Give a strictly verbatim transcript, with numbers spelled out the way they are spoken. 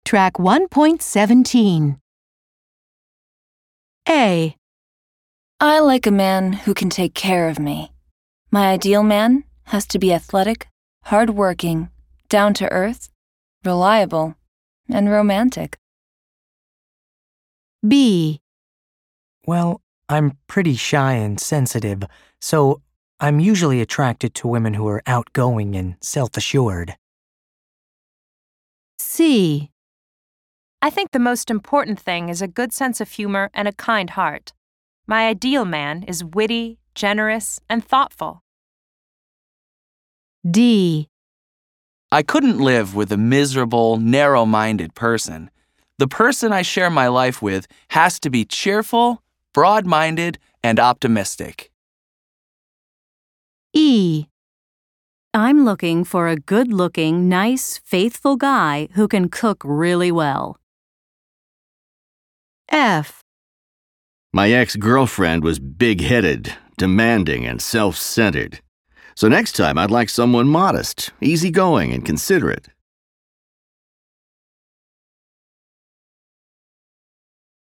Track one point seventeen. A. I like a man who can take care of me. My ideal man has to be athletic, hardworking, down-to-earth, reliable, and romantic. B. Well, I'm pretty shy and sensitive, so I'm usually attracted to women who are outgoing and self-assured. C. I think the most important thing is a good sense of humor and a kind heart. My ideal man is witty, generous, and thoughtful. D. I couldn't live with a miserable, narrow-minded person. The person I share my life with has to be cheerful, broad-minded, and optimistic. E. I'm looking for a good-looking, nice, faithful guy who can cook really well. F. My ex-girlfriend was big-headed, demanding, and self-centered. So next time I'd like someone modest, easygoing, and considerate.